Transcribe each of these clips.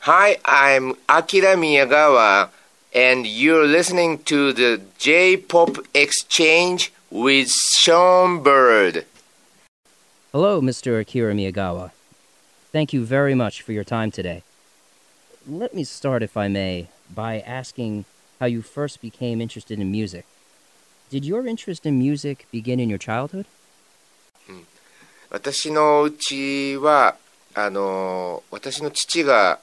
Hi, I'm Akira Miyagawa, and you're listening to the J-Pop Exchange with Sean Bird. Hello, Mr. Akira Miyagawa. Thank you very much for your time today. Let me start, if I may, by asking how you first became interested in music. Did your interest in music begin in your childhood? 私のうちは私の父が、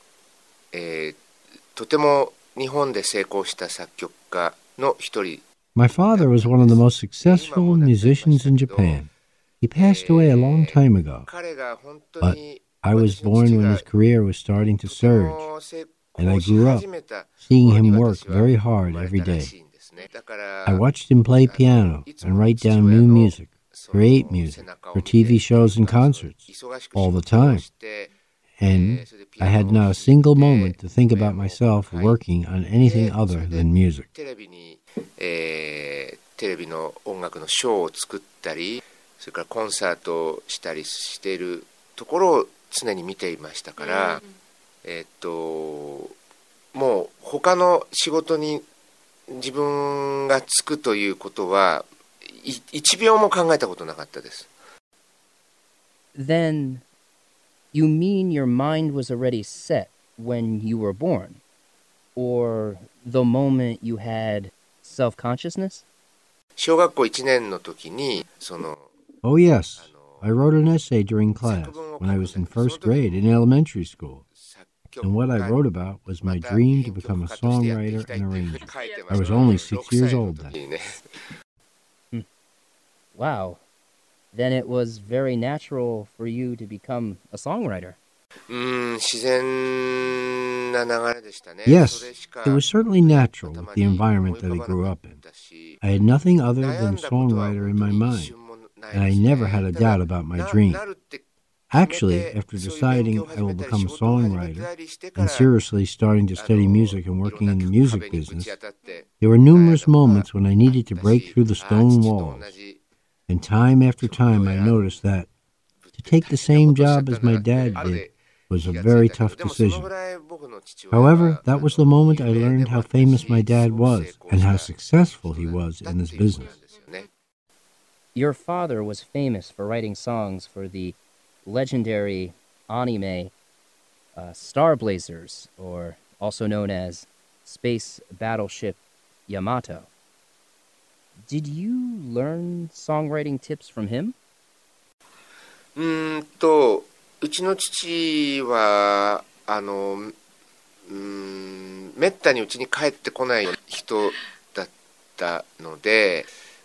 とても日本で成功した作曲家の一人。 My father was one of the most successful musicians in Japan. He passed away a long time ago, but I was born when his career was starting to surge, and I grew up seeing him work very hard every day. I watched him play piano and write down new music, create music for TV shows and concerts all the time. And I had not a single moment to think about myself working on anything other than music. テレビの音楽のショーを作ったり、それからコンサートをしたりしているところを常に見ていましたから、もう他の仕事に自分が就くということは一秒も考えたことなかったです。 Then, you mean your mind was already set when you were born? Or the moment you had self-consciousness? 小学校1年の時に Oh yes, I wrote an essay during class when I was in first grade in elementary school. And what I wrote about was my dream to become a songwriter and arranger. I was only 6 years old then. Wow. Then it was very natural for you to become a songwriter. 自然な流れでしたね。 Yes, it was certainly natural with the environment that I grew up in. I had nothing other than songwriter in my mind, and I never had a doubt about my dream. Actually, after deciding I will become a songwriter and seriously starting to study music and working in the music business, there were numerous moments when I needed to break through the stone walls. And time after time I noticed that to take the same job as my dad did was a very tough decision. However, that was the moment I learned how famous my dad was and how successful he was in this business. Your father was famous for writing songs for the legendary anime Star Blazers, or also known as Space Battleship Yamato. Did you learn songwriting tips from him? うちの父はめったにうちに帰ってこない人だったので、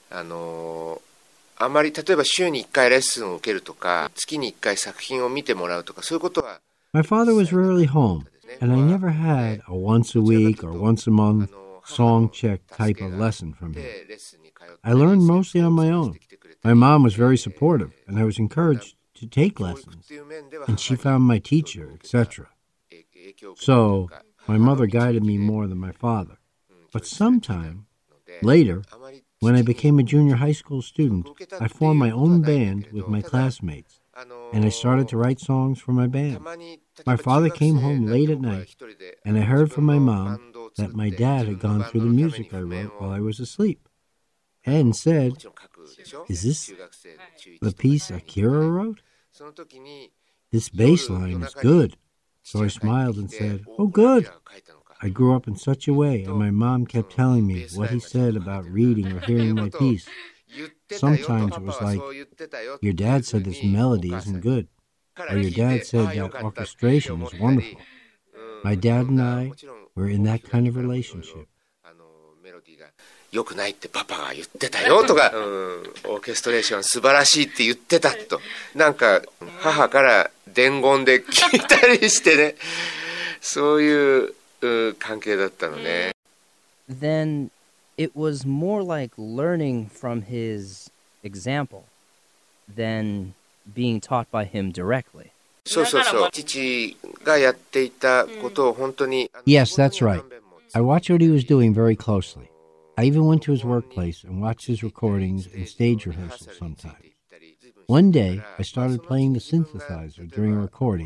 あまり例えば週に1回レッスンを受けるとか、月に1回作品を見てもらうとか、そういうことは。 My father was rarely home, and I never had a once a week or once a month song check type of lesson from him. I learned mostly on my own. My mom was very supportive, and I was encouraged to take lessons, and she found my teacher, etc. So, my mother guided me more than my father. But sometime later, when I became a junior high school student, I formed my own band with my classmates, and I started to write songs for my band. My father came home late at night, and I heard from my mom that my dad had gone through the music I wrote while I was asleep, and said, "Is this the piece Akira wrote? This bass line is good." So I smiled and said, "Oh, good." I grew up in such a way, and my mom kept telling me what he said about reading or hearing my piece. Sometimes it was like, "Your dad said this melody isn't good," or "Your dad said that orchestration is wonderful." My dad and I were in that kind of relationship. 良くないってパパが言ってたよとか、オーケストレーション素晴らしいって言ってたと、なんか母から伝言で聞いたりしてね、そういう関係だったのね。 Then it was more like learning from his example than being taught by him directly. そうそうそう、父がやっていたことを本当に。 Yes, that's right. I watched what he was doing very closely. I even went to his workplace and watched his recordings and stage rehearsals sometimes. One day, I started playing the synthesizer during a recording,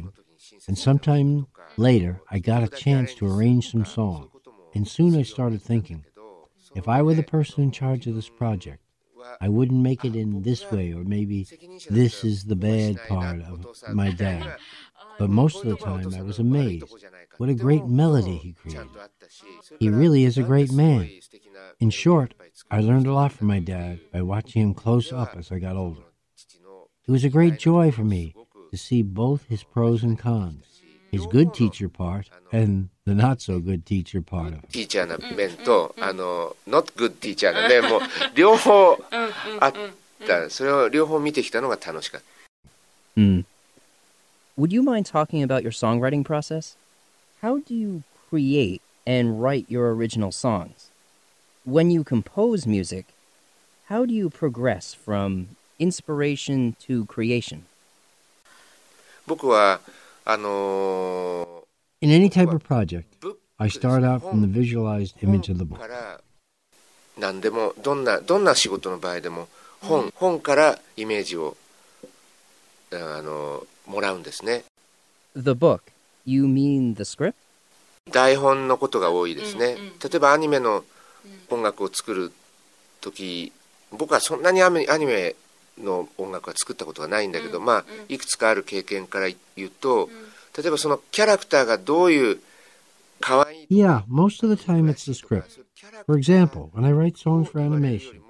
and sometime later I got a chance to arrange some songs. And soon I started thinking, if I were the person in charge of this project, I wouldn't make it in this way, or maybe this is the bad part of my dad. But most of the time I was amazed. What a great melody he created. He really is a great man. In short, I learned a lot from my dad by watching him close up as I got older. It was a great joy for me to see both his pros and cons, his good teacher part and the not so good teacher part of it. ティーチャーな面とnot good teacher な面も両方あった。それを両方見てきたのが楽しかった。 Would you mind talking about your songwriting process? How do you create and write your original songs? When you compose music, how do you progress from inspiration to creation? 僕は In any type of project, I start out from the visualized image of the book. 何でもどんな仕事の場合でも本からイメージをもらうんですね。 The book, you mean the script? 台本のことが多いですね。例えばアニメの音楽を作るとき、僕はそんなにアニメの音楽は作ったことがないんだけど、いくつかある経験から言うと、例えばそのキャラクターがどういう可愛い。 Yeah, most of the time it's the script. For example, when I write songs for animation,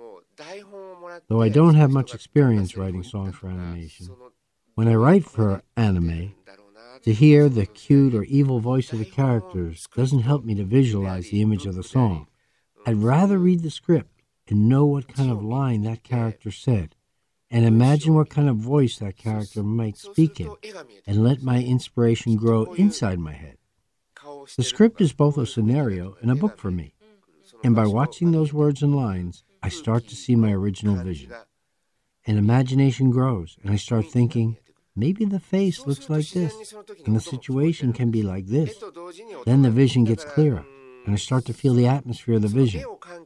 though I don't have much experience writing songs for animation, when I write for anime, to hear the cute or evil voice of the characters doesn't help me to visualize the image of the song. I'd rather read the script and know what kind of line that character said, and imagine what kind of voice that character might speak in, and let my inspiration grow inside my head. The script is both a scenario and a book for me, and by watching those words and lines, I start to see my original vision. And imagination grows, and I start thinking, maybe the face looks like this, and the situation can be like this. Then the vision gets clearer, and I start to feel the atmosphere of the vision.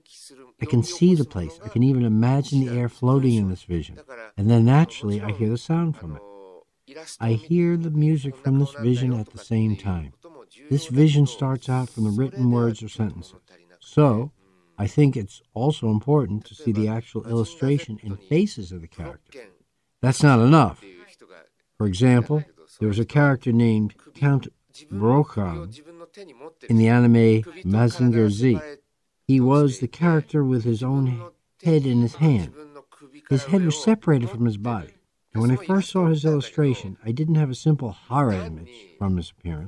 I can see the place. I can even imagine the air floating in this vision. And then naturally, I hear the sound from it. I hear the music from this vision at the same time. This vision starts out from the written words or sentences. So, I think it's also important to see the actual illustration and faces of the character. That's not enough. For example, there was a character named Count Brokhan in the anime Mazinger Z. He was the character with his own head in his hand. His head was separated from his body. And when I first saw his illustration, I didn't have a simple horror image from his appearance.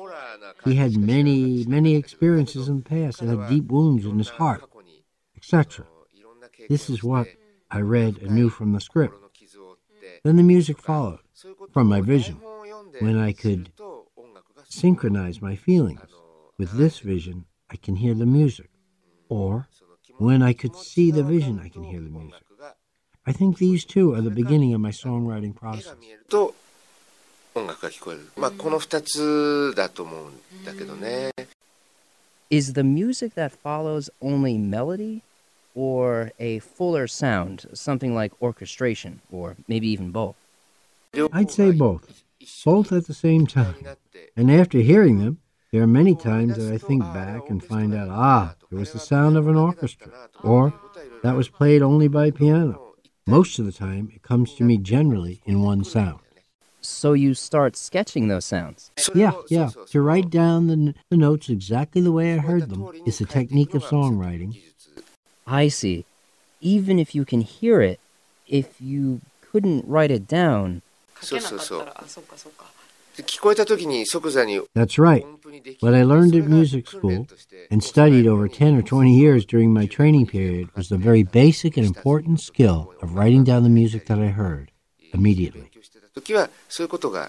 He had many, many experiences in the past and had deep wounds in his heart, etc. This is what I read and knew from the script. Then the music followed from my vision, when I could synchronize my feelings. With this vision, I can hear the music. Or, when I could see the vision, I can hear the music. I think these two are the beginning of my songwriting process. 音楽が聞こえる。この2つだと思うんだけどね。 Is the music that follows only melody or a fuller sound, something like orchestration, or maybe even both? I'd say both. Both at the same time. And after hearing them, there are many times that I think back and find out, there was the sound of an orchestra, or that was played only by piano. Most of the time, it comes to me generally in one sound. So you start sketching those sounds? Yeah. To write down the notes exactly the way I heard them is a technique of songwriting. I see. Even if you can hear it, if you couldn't write it down... そう。聞こえた時に即座に That's right. What I learned at music school and studied over 10 or 20 years during my training period was the very basic and important skill of writing down the music that I heard immediately. 時はそういうことが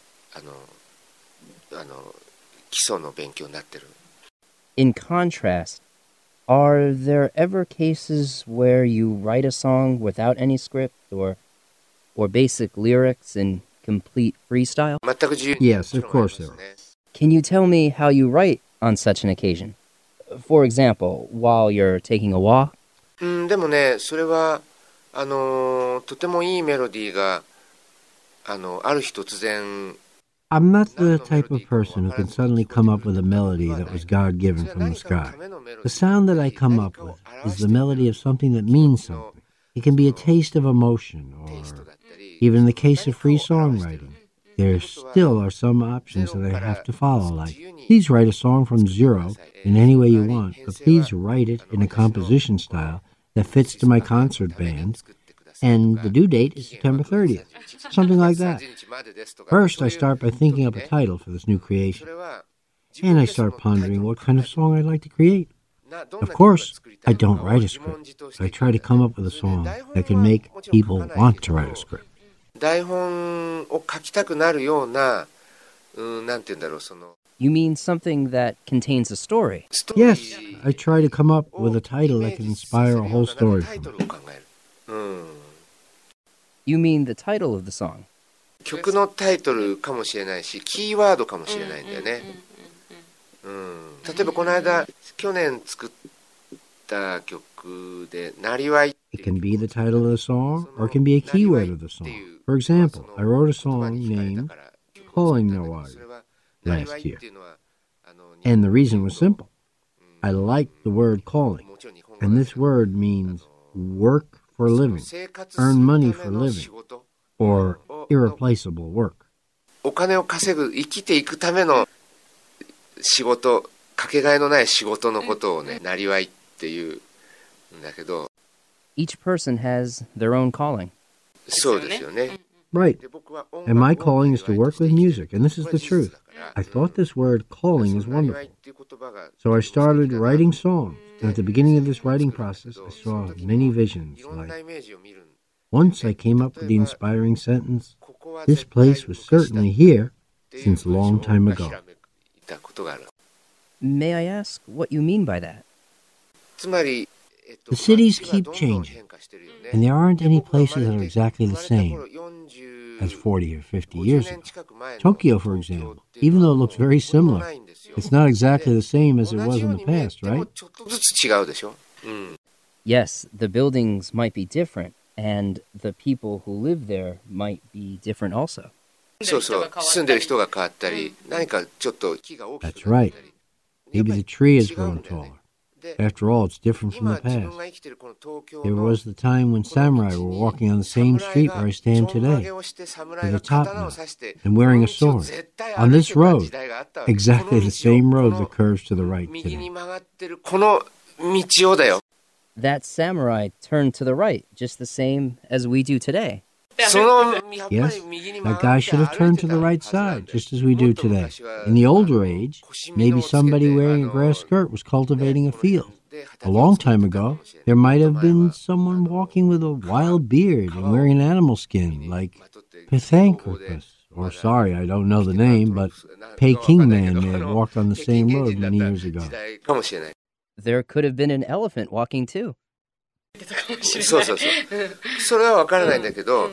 基礎の勉強になってる。 In contrast, are there ever cases where you write a song without any script or basic lyrics in complete freestyle? 全く自由に。 Yes, of course there are. Can you tell me how you write on such an occasion? For example, while you're taking a walk? でもね、それはとてもいいメロディーがある日突然。 I'm not the type of person who can suddenly come up with a melody that was God-given from the sky. The sound that I come up with is the melody of something that means something. It can be a taste of emotion, or even in the case of free songwriting, there still are some options that I have to follow, like, please write a song from zero in any way you want, but please write it in a composition style that fits to my concert band, and the due date is September 30th, something like that. First, I start by thinking up a title for this new creation, and I start pondering what kind of song I'd like to create. Of course, I don't write a script, but I try to come up with a song that can make people want to write a script. 台本を書きたくなるような、なんて言うんだろう、その You mean something that contains a story? Yes, I try to come up with a title that can inspire a whole story from it. You mean the title of the song? 曲のタイトルかもしれないし、キーワードかもしれないんだよね。例えばこの間、去年作った曲で、なりわい。 It can be the title of the song, or it can be a keyword of the song. For example, I wrote a song named Calling No Artist last year. And the reason was simple. I liked the word calling, and this word means work for a living, earn money for living, or irreplaceable work. お金を稼ぐ、生きていくための仕事、かけがえのない仕事のことをね、なりわいっていうんだけど。 Each person has their own calling. そうですよね。 Right. And my calling is to work with music, and this is the truth. I thought this word calling was wonderful. So I started writing songs, and at the beginning of this writing process, I saw many visions. Like, once I came up with the inspiring sentence, this place was certainly here since a long time ago. May I ask what you mean by that? つまり The cities keep changing, and there aren't any places that are exactly the same as 40 or 50 years ago. Tokyo, for example, even though it looks very similar, it's not exactly the same as it was in the past, right? Yes, the buildings might be different, and the people who live there might be different also. そうそう、住んでる人が変わったり、何かちょっと木が大きくなった That's right. り。 Maybe the tree has grown taller. After all, it's different from the past. There was the time when samurai were walking on the same street where I stand today, with a top knot and wearing a sword, on this road, exactly the same road that curves to the right today. この道をだよ。 That samurai turned to the right, just the same as we do today. Yes, that guy should have turned to the right side, just as we do today. In the older age, maybe somebody wearing a grass skirt was cultivating a field. A long time ago, there might have been someone walking with a wild beard and wearing an animal skin, like Pithecanthropus. Or sorry, I don't know the name, but Peking Man may have walked on the same road many years ago. There could have been an elephant walking too. そうそうそう。それは分からないんだけど、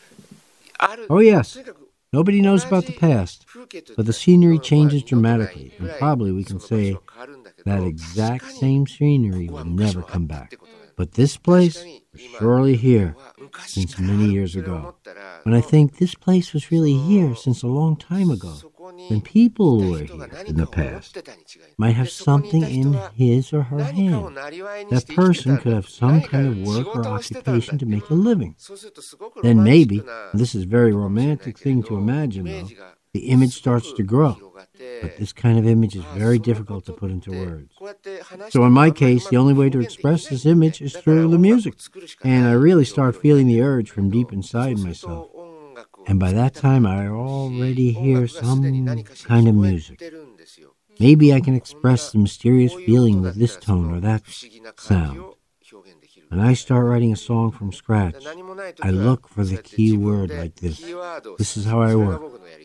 Oh yes, nobody knows about the past, but the scenery changes dramatically, and probably we can say that exact same scenery will never come back. But this place was surely here since many years ago. When I think this place was really here since a long time ago, then people who were here in the past might have something in his or her hand. That person could have some kind of work or occupation to make a living. Then maybe, and this is a very romantic thing to imagine though, the image starts to grow. But this kind of image is very difficult to put into words. So in my case, the only way to express this image is through the music. And I really start feeling the urge from deep inside myself. And by that time, I already hear some kind of music. Maybe I can express the mysterious feeling with this tone or that sound. When I start writing a song from scratch, I look for the key word like this. This is how I work.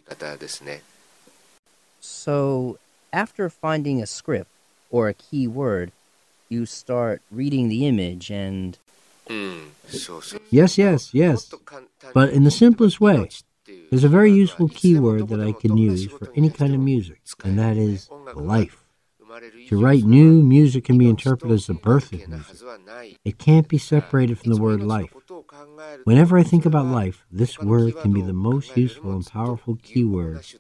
So, after finding a script or a key word, you start reading the image and... Yes. But in the simplest way, there's a very useful keyword that I can use for any kind of music, and that is life. To write new music can be interpreted as the birth of music. It can't be separated from the word life. Whenever I think about life, this word can be the most useful and powerful keyword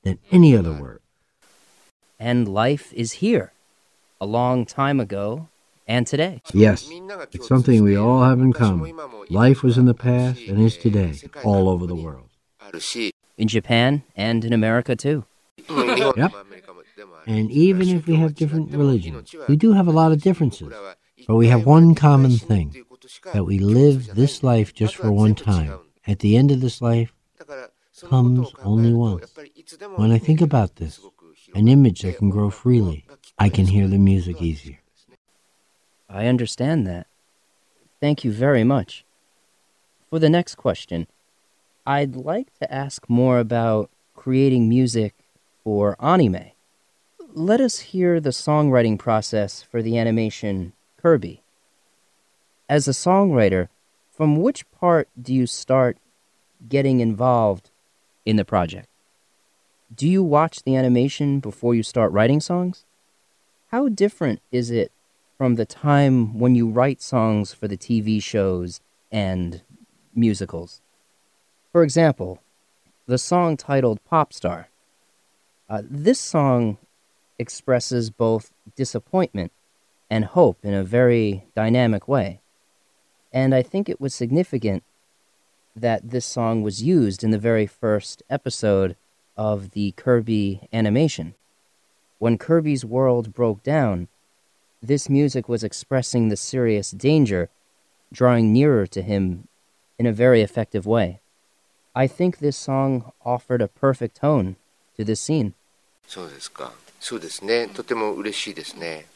than any other word. And life is here, a long time ago and today. Yes, it's something we all have in common. Life was in the past and is today, all over the world. In Japan and in America, too. Yep. And even if we have different religions, we do have a lot of differences. But we have one common thing, that we live this life just for one time. At the end of this life comes only once. When I think about this, an image that can grow freely, I can hear the music easier. I understand that. Thank you very much. For the next question, I'd like to ask more about creating music for anime. Let us hear the songwriting process for the animation Kirby. As a songwriter, from which part do you start getting involved in the project? Do you watch the animation before you start writing songs? How different is it from the time when you write songs for the TV shows and musicals? For example, the song titled Pop Star. This song expresses both disappointment and hope in a very dynamic way. And I think it was significant that this song was used in the very first episode of the Kirby animation. When Kirby's world broke down, this music was expressing the serious danger, drawing nearer to him in a very effective way. I think this song offered a perfect tone to this scene. そうですか。そうですね。とても嬉しいですね。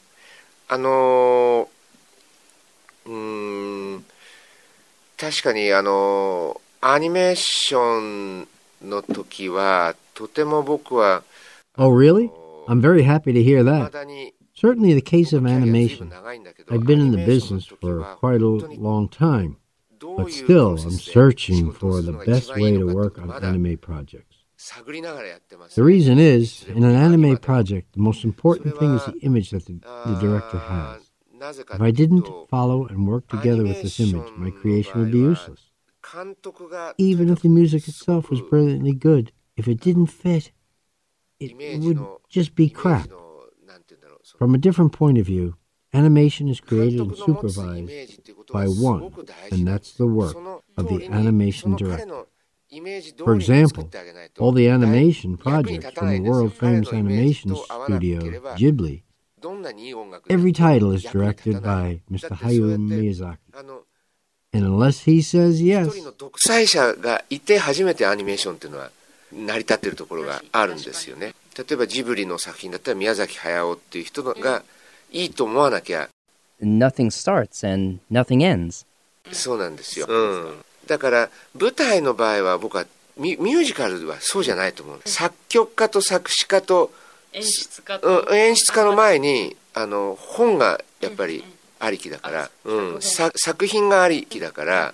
確かにアニメーションの時はとても僕は Oh, really? I'm very happy to hear that. Certainly the case of animation. I've been in the business for quite a long time, but still I'm searching for the best way to work on anime projects. The reason is, in an anime project, the most important thing is the image that the director has. If I didn't follow and work together with this image, my creation would be useless. Even if the music itself was brilliantly good, if it didn't fit, it would just be crap. From a different point of view, animation is created and supervised by one, and that's the work of the animation director. For example, all the animation projects from the world-famous animation studio, Ghibli, every title is directed by Mr. Hayao Miyazaki. And unless he says yes, 独裁者がいて初めてアニメーションっていうのは成り立っているところがあるんですよね。例えばジブリの作品だったら宮崎駿っていう人がいいと思わなきゃ Nothing starts and nothing ends. そうなんですよ。だから舞台の場合は僕はミュージカルはそうじゃないと思う。作曲家と作詞家と演出家の前に本がやっぱりありきだから、作品がありきだから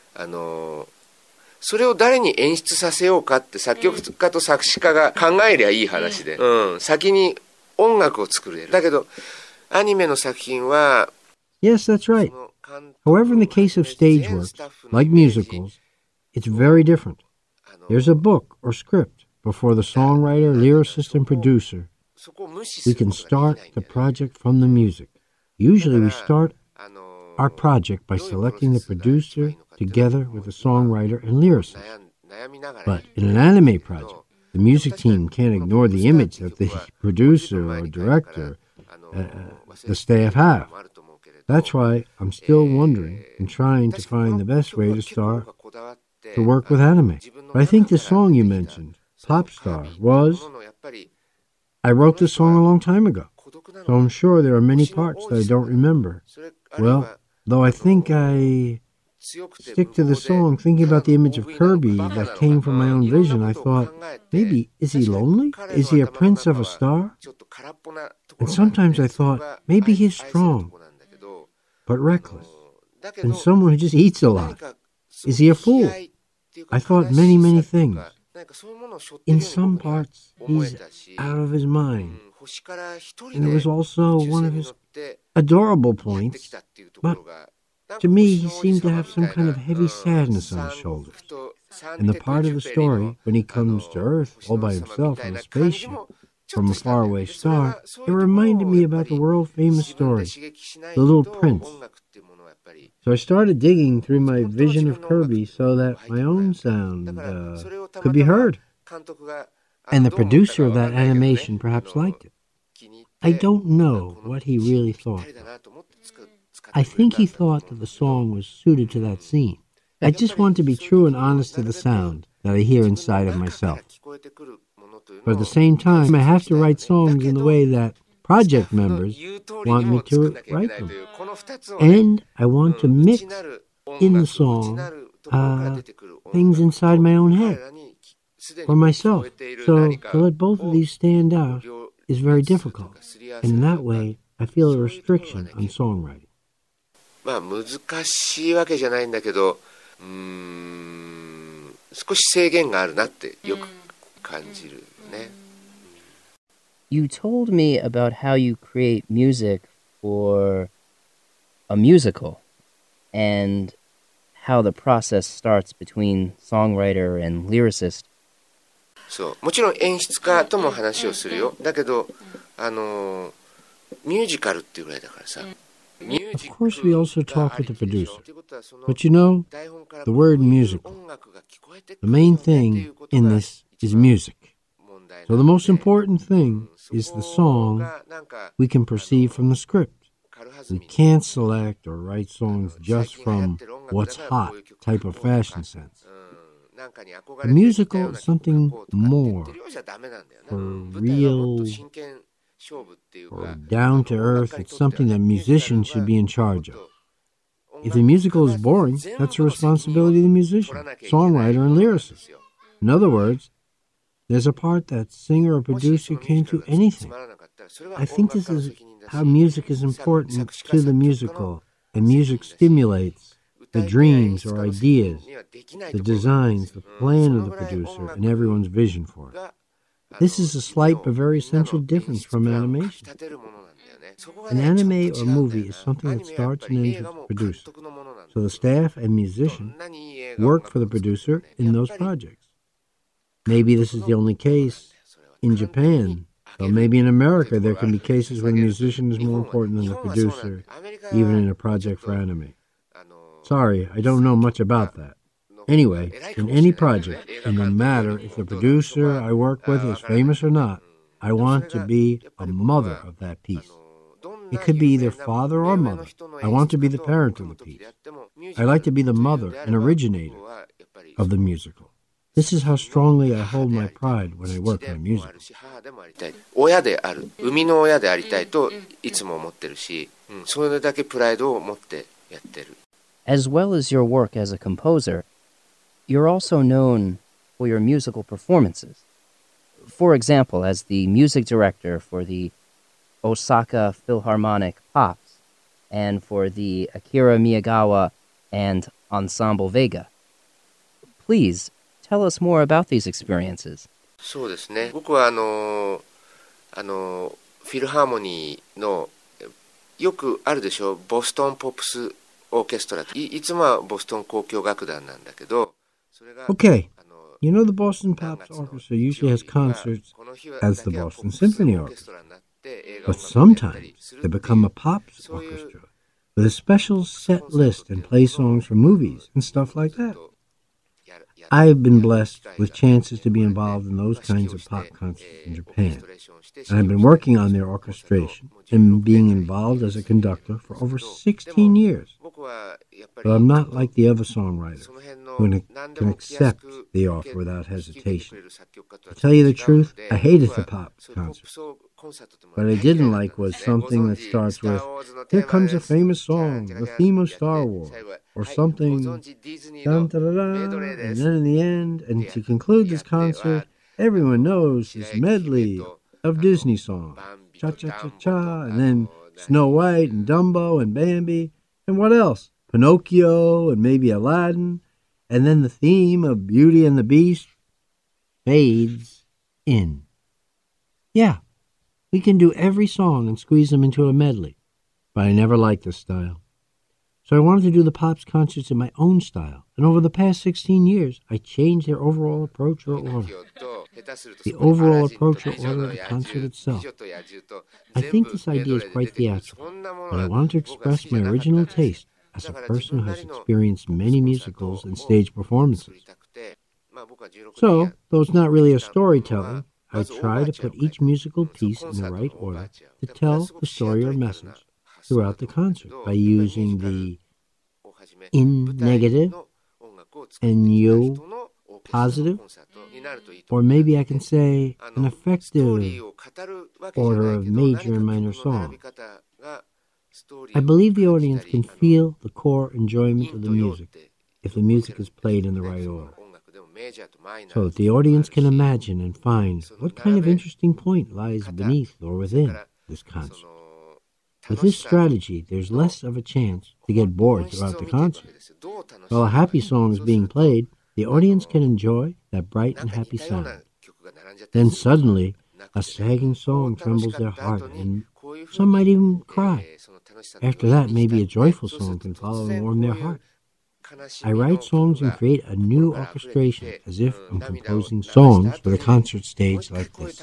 それを誰に演出させようかって作曲家と作詞家が考えりゃいい話で、先に音楽を作れる。だけどアニメの作品は Yes, that's right. However, in the case of stage works, like musicals, it's very different. There's a book or script before the songwriter, lyricist, and producer. We can start the project from the music. Usually we start our project by selecting the producer together with the songwriter and lyricist. But in an anime project, the music team can't ignore the image that the producer or director, the staff have. That's why I'm still wondering and trying to find the best way to start to work with anime. But I think the song you mentioned, Pop Star, I wrote this song a long time ago, so I'm sure there are many parts that I don't remember. Well, though I think I stick to the song thinking about the image of Kirby that came from my own vision, I thought, maybe, is he lonely? Is he a prince of a star? And sometimes I thought, maybe he's strong, but reckless, and someone who just eats a lot. Is he a fool? I thought many, many things. In some parts, he's out of his mind. And it was also one of his adorable points, but to me, he seemed to have some kind of heavy sadness on his shoulders. And the part of the story when he comes to Earth all by himself on a spaceship from a faraway star, it reminded me about the world-famous story, The Little Prince. So I started digging through my vision of Kirby so that my own sound could be heard. And the producer of that animation perhaps liked it. I don't know what he really thought. I think he thought that the song was suited to that scene. I just want to be true and honest to the sound that I hear inside of myself. But at the same time, I have to write songs in the way that project members want me to write them. And I want to mix in the song things inside my own head for myself. So to let both of these stand out is very difficult. And in that way, I feel a restriction on songwriting. まあ難しいわけじゃないんだけど、少し制限があるなってよく感じるね。 You told me about how you create music for a musical and how the process starts between songwriter and lyricist. そう、もちろん演出家とも話をするよ。だけど、ミュージカルっていうぐらいだからさ。 Of course, we also talk with the producer. But you know, the word musical, the main thing in this is music. So the most important thing is the song we can perceive from the script. We can't select or write songs just from what's hot type of fashion sense. The musical is something more, for real, or down to earth. It's something that musicians should be in charge of. If the musical is boring, that's the responsibility of the musician, songwriter, and lyricist. In other words, there's a part that singer or producer can't do anything. I think this is how music is important to the musical, and music stimulates the dreams or ideas, the designs, the plan of the producer, and everyone's vision for it. This is a slight but very essential difference from animation. An anime or movie is something that starts and ends with the producer. So the staff and musician work for the producer in those projects. Maybe this is the only case in Japan, though maybe in America there can be cases where the musician is more important than the producer, even in a project for anime. Sorry, I don't know much about that. Anyway, in any project, and no matter if the producer I work with is famous or not, I want to be a mother of that piece. It could be either father or mother. I want to be the parent of the piece. I like to be the mother and originator of the musical. This is how strongly I hold my pride when I work on a musical. 親である、生みの親でありたいといつも思ってるし、それだけプライドを持ってやってる。 As well as your work as a composer, you're also known for your musical performances. For example, as the music director for the Osaka Philharmonic Pops and for the Akira Miyagawa and Ensemble Vega. Please, tell us more about these experiences. そうですね。僕はフィルハーモニーのよくあるでしょ、ボストンポップスオーケストラ。いつもはボストン交響楽団なんだけど、それが Okay, you know the Boston Pops Orchestra usually has concerts as the Boston Symphony Orchestra. But sometimes they become a pops orchestra with a special set list and play songs from movies and stuff like that. I've been blessed with chances to be involved in those kinds of pop concerts in Japan, and I've been working on their orchestration and being involved as a conductor for over 16 years. But I'm not like the other songwriters who can accept the offer without hesitation. To tell you the truth, I hated the pop concert. What I didn't like was something that starts with, "Here comes a famous song, the theme of Star Wars," or something, dun, da, da, da, and then in the end, and to conclude this concert, everyone knows this medley of Disney songs, cha-cha-cha-cha, and then Snow White and Dumbo and Bambi, and what else? Pinocchio and maybe Aladdin, and then the theme of Beauty and the Beast fades in. Yeah. We can do every song and squeeze them into a medley, but I never liked this style. So I wanted to do the Pops concerts in my own style. And over the past 16 years, I changed their overall approach or order. The overall approach or order of the concert itself. I think this idea is quite theatrical, but I wanted to express my original taste as a person who has experienced many musicals and stage performances. So, though it's not really a storytelling, I try to put each musical piece in the right order to tell the story or message throughout the concert by using the in negative and yo positive, or maybe I can say an effective order of major and minor songs. I believe the audience can feel the core enjoyment of the music if the music is played in the right order, so that the audience can imagine and find what kind of interesting point lies beneath or within this concert. With this strategy, there's less of a chance to get bored throughout the concert. While a happy song is being played, the audience can enjoy that bright and happy sound. Then suddenly, a sagging song trembles their heart, and some might even cry. After that, maybe a joyful song can follow and warm their heart. I write songs and create a new orchestration as if I'm composing songs for the concert stage like this.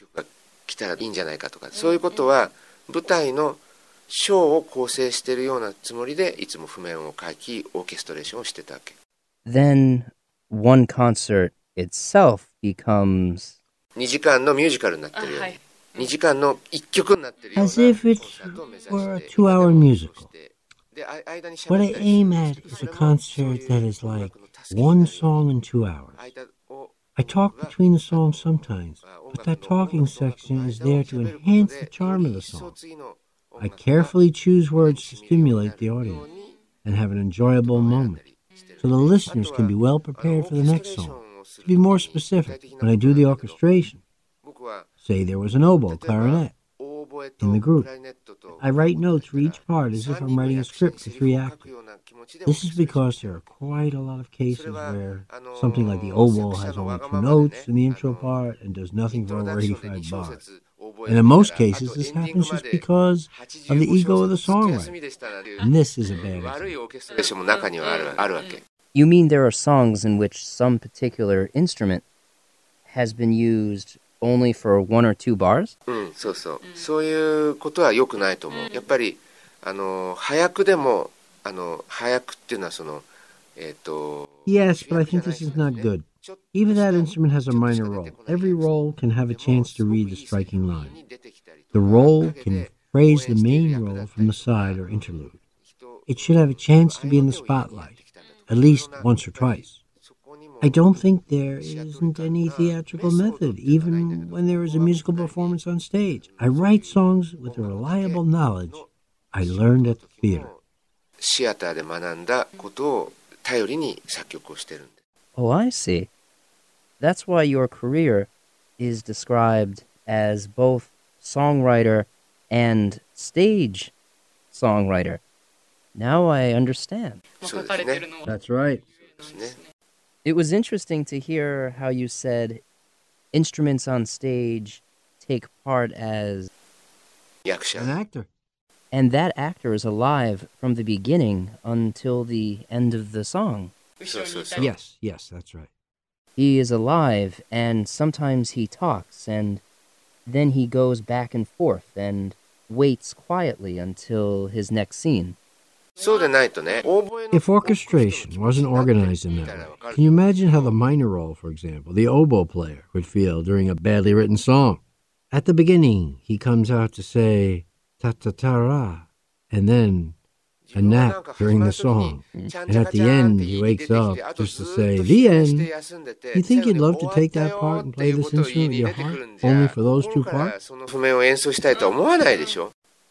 そういうことは舞台のショーを構成しているようなつもりでいつも譜面を書きオーケストレーションをしてたわけ。 Then one concert itself becomes 2時間のミュージカルになってるように、2時間の1曲になってるような As if it were a 2-hour musical. What I aim at is a concert that is like one song in 2 hours. I talk between the songs sometimes, but that talking section is there to enhance the charm of the song. I carefully choose words to stimulate the audience and have an enjoyable moment, so the listeners can be well prepared for the next song. To be more specific, when I do the orchestration, say there was an oboe, clarinet in the group, I write notes for each part as if I'm writing a script for 3 actors. This is because there are quite a lot of cases where something like the oboe has only 2 notes in the intro part and does nothing for over 85 bars. And in most cases, this happens just because of the ego of the songwriter. And this is a bad example. You mean there are songs in which some particular instrument has been used only for 1 or 2 bars? そうそう。そういうことは良くないと思う。やっぱり早くでも早くっていうのはその Yes, but I think this is not good. Even that instrument has a minor role. Every role can have a chance to read the striking line. The role can phrase the main role from the side or interlude. It should have a chance to be in the spotlight, at least once or twice. I don't think there isn't any theatrical method, even when there is a musical performance on stage. I write songs with the reliable knowledge I learned at the theater. シアターで学んだことを頼りに作曲をしてるんで。 Oh, I see. That's why your career is described as both songwriter and stage songwriter. Now I understand. そうですね。 That's right. It was interesting to hear how you said instruments on stage take part as... 役者。 An actor. And that actor is alive from the beginning until the end of the song. そうそうそう。 Yes, that's right. He is alive, and sometimes he talks, and then he goes back and forth and waits quietly until his next scene. そうでないとね。 If orchestration wasn't organized in that way, can you imagine how the minor role, for example, the oboe player, would feel during a badly written song? At the beginning, he comes out to say ta-ta-ta-ra, and then a nap during the song. And at the end, he wakes up just to say, the end. You think you'd love to take that part and play this instrument with your heart, only for those 2 parts? その譜面を演奏したいとは思わないでしょ。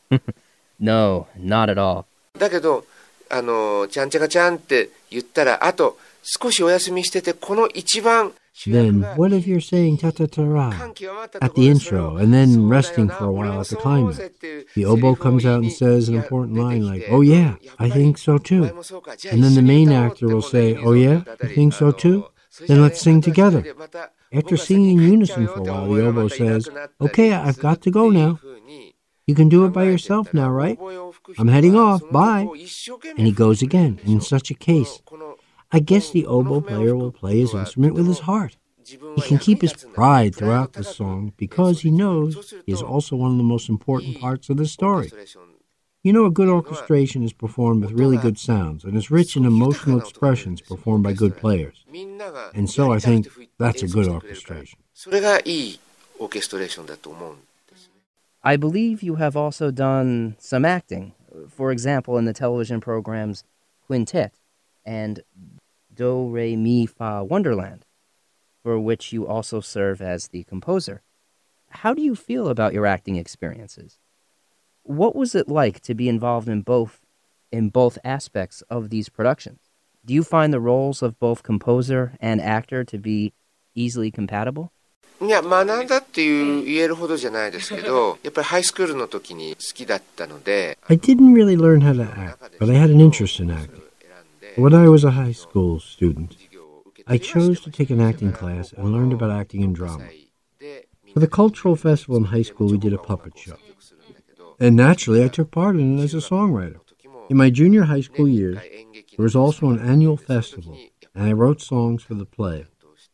No, not at all. だけどちゃんちゃかちゃんって言ったらあと少しお休みしててこの一番 Then what if you're saying ta-ta-ta-ra at the intro and then resting for a while at the climax? The oboe comes out and says an important line like, oh yeah, I think so too. And then the main actor will say, oh yeah, you think so too? Then let's sing together. After singing in unison for a while, the oboe says, okay, I've got to go now. You can do it by yourself now, right? I'm heading off, bye. And he goes again. And in such a case, I guess the oboe player will play his instrument with his heart. He can keep his pride throughout the song because he knows he is also one of the most important parts of the story. You know, a good orchestration is performed with really good sounds and is rich in emotional expressions performed by good players. And so I think that's a good orchestration. I believe you have also done some acting, for example, in the television programs Quintet and Do Re Mi Fa Wonderland, for which you also serve as the composer. How do you feel about your acting experiences? What was it like to be involved in both aspects of these productions? Do you find the roles of both composer and actor to be easily compatible? いや、学んだっていう言えるほどじゃないですけど、やっぱりハイスクールの時に好きだったので。 I didn't really learn how to act, but I had an interest in acting. When I was a high school student, I chose to take an acting class and learned about acting in drama. For the cultural festival in high school, we did a puppet show. And naturally, I took part in it as a songwriter. In my junior high school years, there was also an annual festival, and I wrote songs for the play.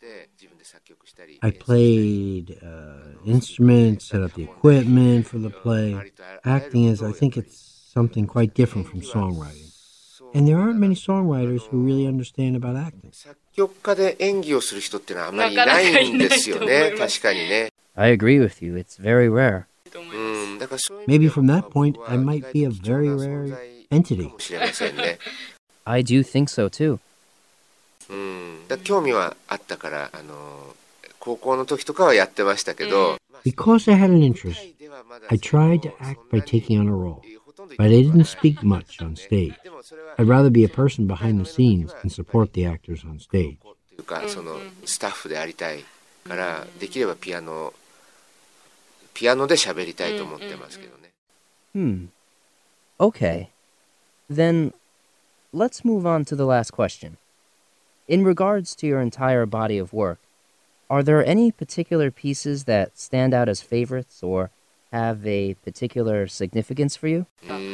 I played instruments, set up the equipment for the play. Acting is, I think it's something quite different from songwriting. And there aren't many songwriters who really understand about acting. 作曲家で演技をする人ってのはあんまりいないんですよね、確かにね。 I agree with you. It's very rare. Maybe from that point, I might be a very rare entity. I do think so too. 興味はあったから、高校の時とかはやってましたけど。 Because I had an interest, I tried to act by taking on a role, but I didn't speak much on stage. I'd rather be a person behind the scenes and support the actors on stage. そのスタッフでありたいから、できればピアノで喋りたいと思ってますけどね。 Okay. Then, let's move on to the last question. In regards to your entire body of work, are there any particular pieces that stand out as favorites or have a particular significance for you?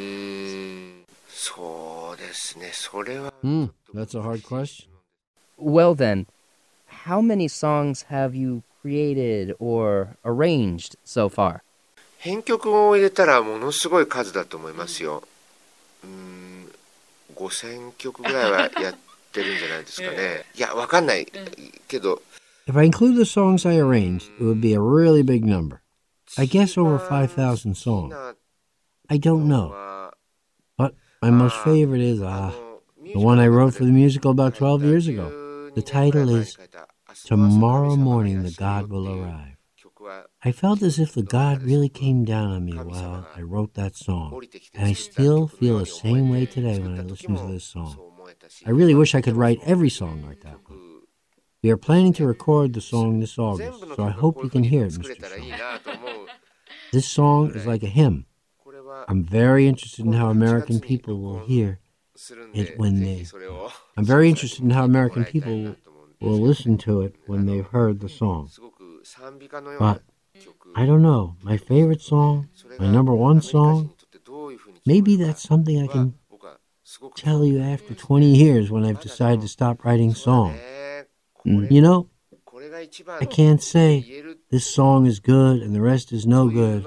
そうですね、それは。 That's a hard question. Well then, how many songs have you created or arranged so far? 編曲を入れたらものすごい数だと思いますよ。5000曲ぐらいはやってるんじゃないですかね。いや、わかんないけど。 If I include the songs I arranged, it would be a really big number. I guess over 5,000 songs. I don't know. But my most favorite is, the one I wrote for the musical about 12 years ago. The title is Tomorrow Morning the God Will Arrive. I felt as if the God really came down on me while I wrote that song, and I still feel the same way today when I listen to this song. I really wish I could write every song like that one. We are planning to record the song this August, so I hope you can hear it, Mr. Shaw. This song is like a hymn. I'm very interested in how American people will hear it when they... I'm very interested in how American people will listen to it when they've heard the song. But I don't know, my favorite song, my number one song, maybe that's something I can tell you after 20 years when I've decided to stop writing songs. You know, I can't say this song is good and the rest is no good.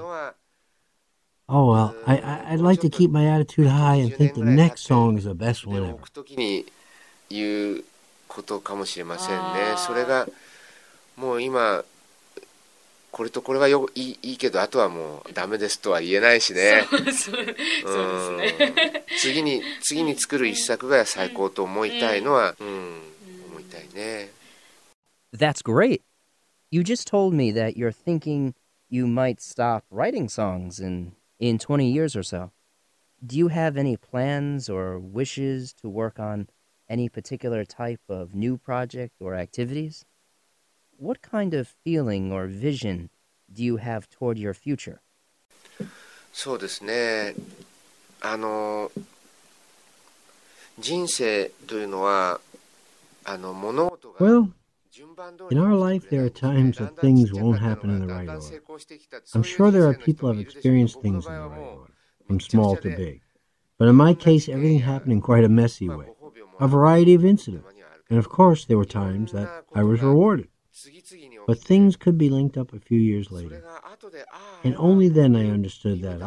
Oh well, I'd like to keep my attitude high and think the next song is the best one ever. 言うことかもしれませんね。それがもう今これとこれはいいけどあとはもうダメですとは言えないしね。そうですね。次に作る一作が最高と思いたいのは、思いたいね。 That's great. You just told me that you're thinking you might stop writing songs in 20 years or so. Do you have any plans or wishes to work on any particular type of new project or activities? What kind of feeling or vision do you have toward your future? そうですね。人生というのは物事が Well, in our life, there are times that things won't happen in the right order. I'm sure there are people who have experienced things in the right order, from small to big. But in my case, everything happened in quite a messy way. A variety of incidents. And of course, there were times that I was rewarded. But things could be linked up a few years later. And only then I understood that,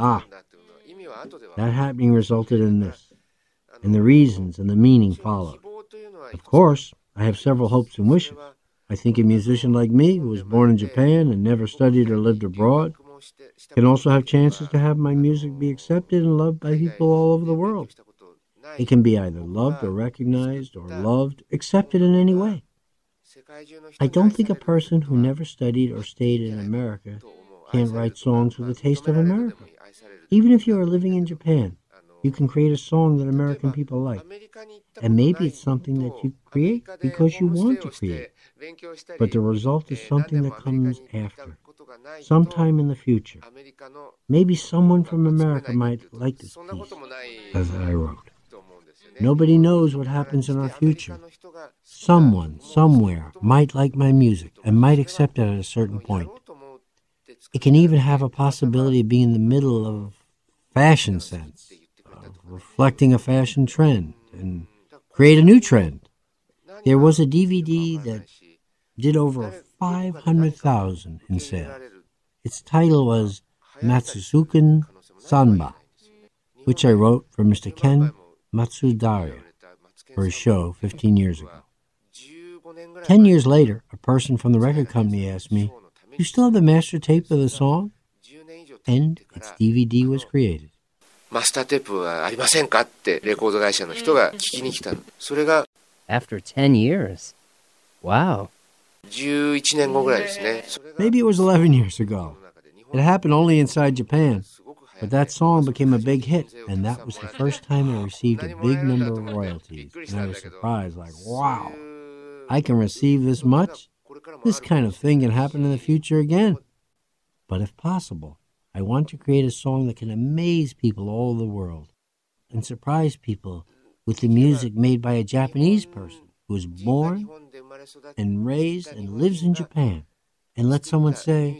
that happening resulted in this. And the reasons and the meaning followed. Of course, I have several hopes and wishes. I think a musician like me, who was born in Japan and never studied or lived abroad, can also have chances to have my music be accepted and loved by people all over the world. It can be either loved or recognized or loved, accepted in any way. I don't think a person who never studied or stayed in America can't write songs with a taste of America. Even if you are living in Japan, you can create a song that American people like. And maybe it's something that you create because you want to create. But the result is something that comes after, sometime in the future. Maybe someone from America might like this piece, as I wrote. Nobody knows what happens in our future. Someone, somewhere, might like my music and might accept it at a certain point. It can even have a possibility of being in the middle of fashion sense, of reflecting a fashion trend, and create a new trend. There was a DVD that did over 500,000 in sales. Its title was Matsusuken Sanba, which I wrote for Mr. Ken Matsudaira for his show 15 years ago. 10 years later, a person from the record company asked me, "You still have the master tape of the song?" And its DVD was created. マスターテープはありませんかってレコード会社の人が聞きに来たの。それが After 10 years. Wow. 11年後ぐらいですね。 Maybe it was 11 years ago. It happened only inside Japan. But that song became a big hit, and that was the first time I received a big number of royalties. And I was surprised, like, wow, I can receive this much? This kind of thing can happen in the future again. But if possible, I want to create a song that can amaze people all over the world and surprise people with the music made by a Japanese person who was born and raised and lives in Japan, and let someone say,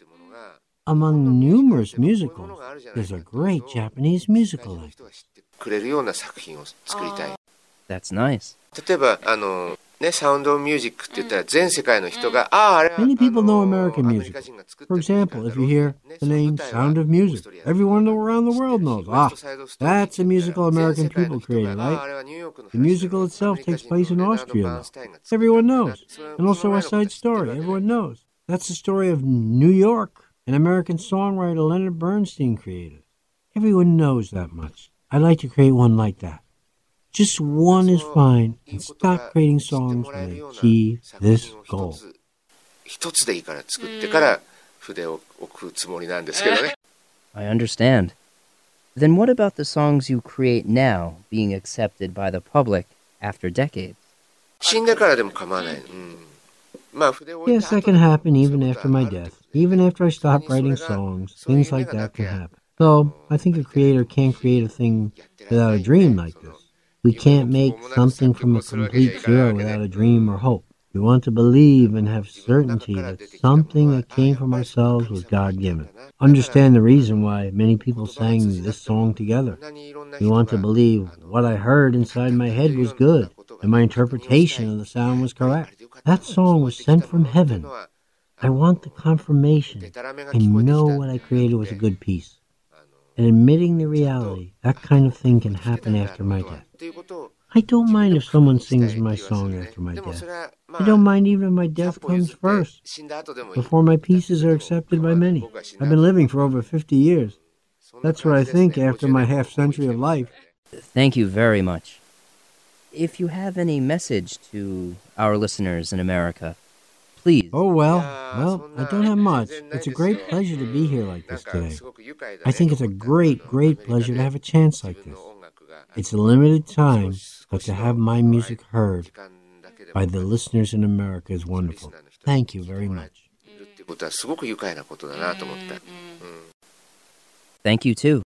among numerous musicals, there's a great Japanese musical like this. くれるような作品を作りたい。 That's nice. 例えばサウンドミュージックって言ったら全世界の人があれ Many people know American music. For example, if you hear the name Sound of Music, everyone around the world knows, that's a musical American people created, right? The musical itself takes place in Austria, though. Everyone knows. And also West Side Story, everyone knows. That's the story of New York, an American songwriter Leonard Bernstein created. Everyone knows that much. I'd like to create one like that. Just one is fine, and stop creating songs when they achieve this goal. 一つでいいから作ってから筆を置くつもりなんですけどね。 I understand. Then what about the songs you create now being accepted by the public after decades? 死んでからでも構わない。まあ筆を置い Yes, that can happen even after my death. Even after I stop writing songs, things like that can happen. So, I think a creator can't create a thing without a dream like this. We can't make something from a complete zero without a dream or hope. We want to believe and have certainty that something that came from ourselves was God-given. Understand the reason why many people sang this song together. We want to believe what I heard inside my head was good, and my interpretation of the sound was correct. That song was sent from heaven. I want the confirmation and know what I created was a good piece. And admitting the reality, that kind of thing can happen after my death. I don't mind if someone sings my song after my death. I don't mind even if my death comes first, before my pieces are accepted by many. I've been living for over 50 years. That's what I think after my half-century of life. Thank you very much. If you have any message to our listeners in America, please. Oh, well, I don't have much. It's a great pleasure to be here like this today. I think it's a great, great pleasure to have a chance like this. It's a limited time, but to have my music heard by the listeners in America is wonderful. Thank you very much. Thank you too.